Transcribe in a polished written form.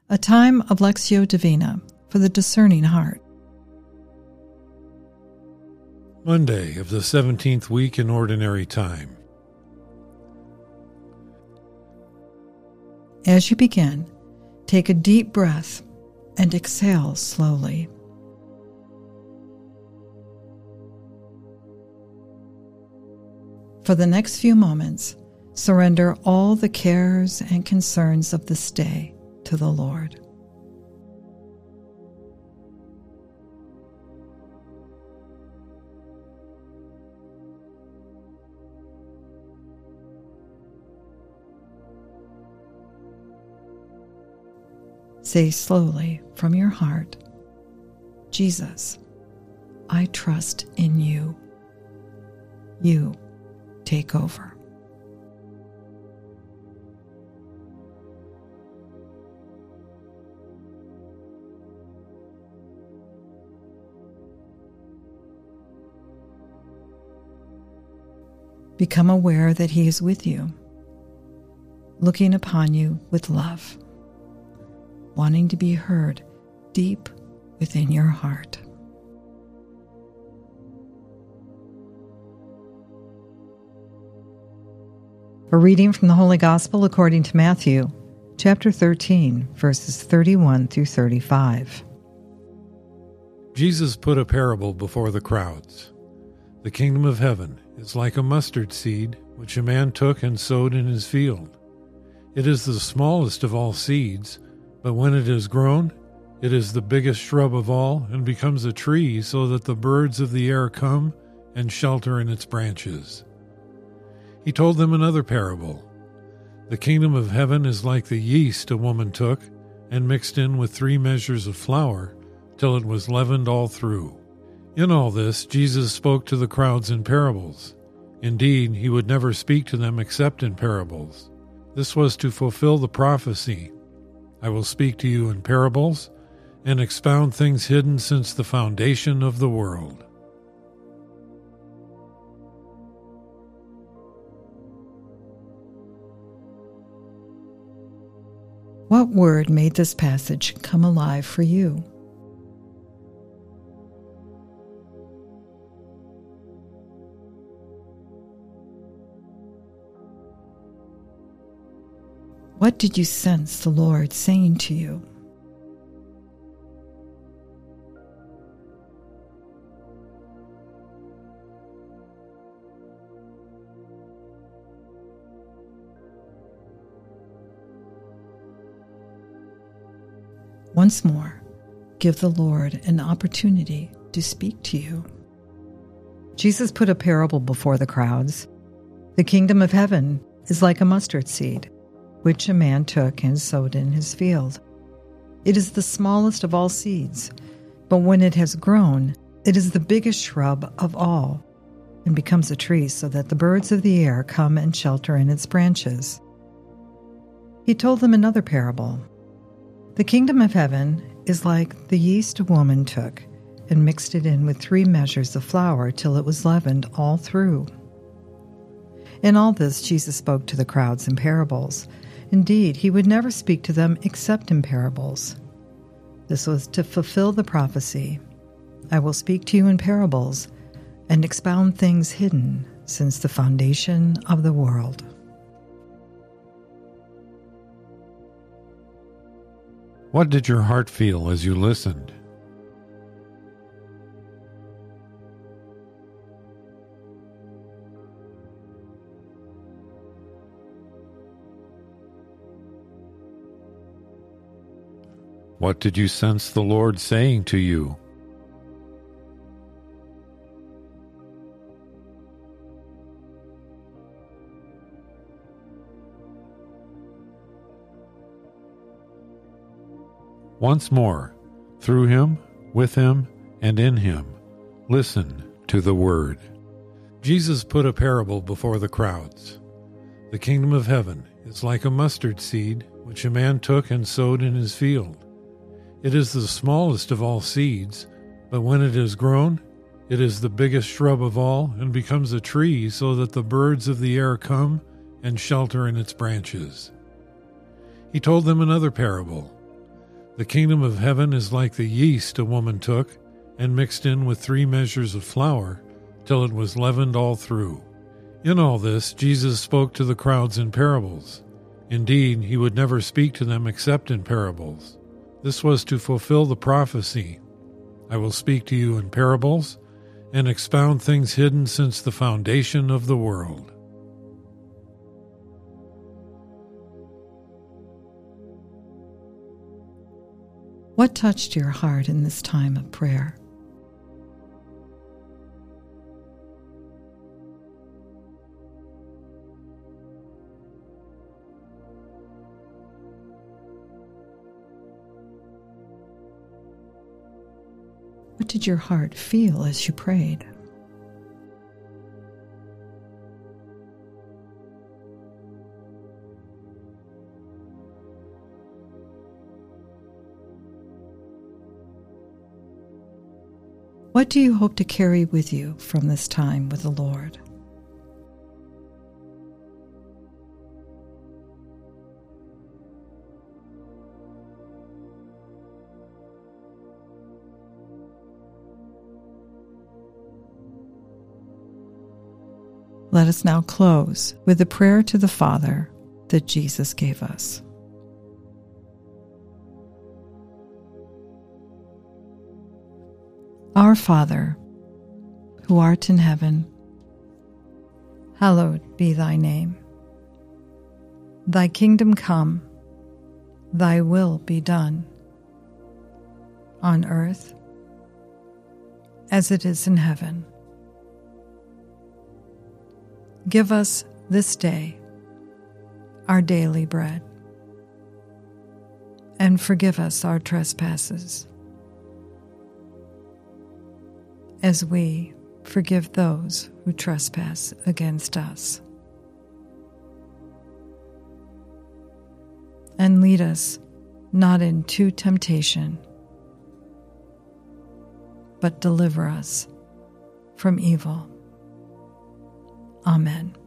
A time of Lectio Divina for the discerning heart. Monday of the 17th week in Ordinary Time. As you begin, take a deep breath and exhale slowly. For the next few moments, surrender all the cares and concerns of this day to the Lord. Say slowly from your heart, Jesus, I trust in you. You take over. Become aware that He is with you, looking upon you with love, wanting to be heard deep within your heart. A reading from the Holy Gospel according to Matthew, chapter 13, verses 31 through 35. Jesus put a parable before the crowds. The kingdom of heaven is like a mustard seed, which a man took and sowed in his field. It is the smallest of all seeds, but when it is grown, it is the biggest shrub of all and becomes a tree, so that the birds of the air come and shelter in its branches. He told them another parable. The kingdom of heaven is like the yeast a woman took and mixed in with 3 measures of flour till it was leavened all through. In all this, Jesus spoke to the crowds in parables. Indeed, he would never speak to them except in parables. This was to fulfill the prophecy, I will speak to you in parables and expound things hidden since the foundation of the world. What word made this passage come alive for you? What did you sense the Lord saying to you? Once more, give the Lord an opportunity to speak to you. Jesus put a parable before the crowds. The kingdom of heaven is like a mustard seed, which a man took and sowed in his field. It is the smallest of all seeds, but when it has grown, it is the biggest shrub of all, and becomes a tree so that the birds of the air come and shelter in its branches. He told them another parable. The kingdom of heaven is like the yeast a woman took and mixed it in with 3 measures of flour till it was leavened all through. In all this, Jesus spoke to the crowds in parables. Indeed, he would never speak to them except in parables. This was to fulfill the prophecy, I will speak to you in parables and expound things hidden since the foundation of the world. What did your heart feel as you listened? What did you sense the Lord saying to you? Once more, through him, with him, and in him, listen to the word. Jesus put a parable before the crowds. The kingdom of heaven is like a mustard seed, which a man took and sowed in his field. It is the smallest of all seeds, but when it is grown, it is the biggest shrub of all and becomes a tree, so that the birds of the air come and shelter in its branches. He told them another parable. The kingdom of heaven is like the yeast a woman took and mixed in with 3 measures of flour till it was leavened all through. In all this, Jesus spoke to the crowds in parables. Indeed, he would never speak to them except in parables. This was to fulfill the prophecy, I will speak to you in parables and expound things hidden since the foundation of the world. What touched your heart in this time of prayer? What did your heart feel as you prayed? What do you hope to carry with you from this time with the Lord? Let us now close with the prayer to the Father that Jesus gave us. Our Father, who art in heaven, hallowed be thy name. Thy kingdom come, thy will be done, on earth as it is in heaven. Give us this day our daily bread, and forgive us our trespasses, as we forgive those who trespass against us. And lead us not into temptation, but deliver us from evil. Amen.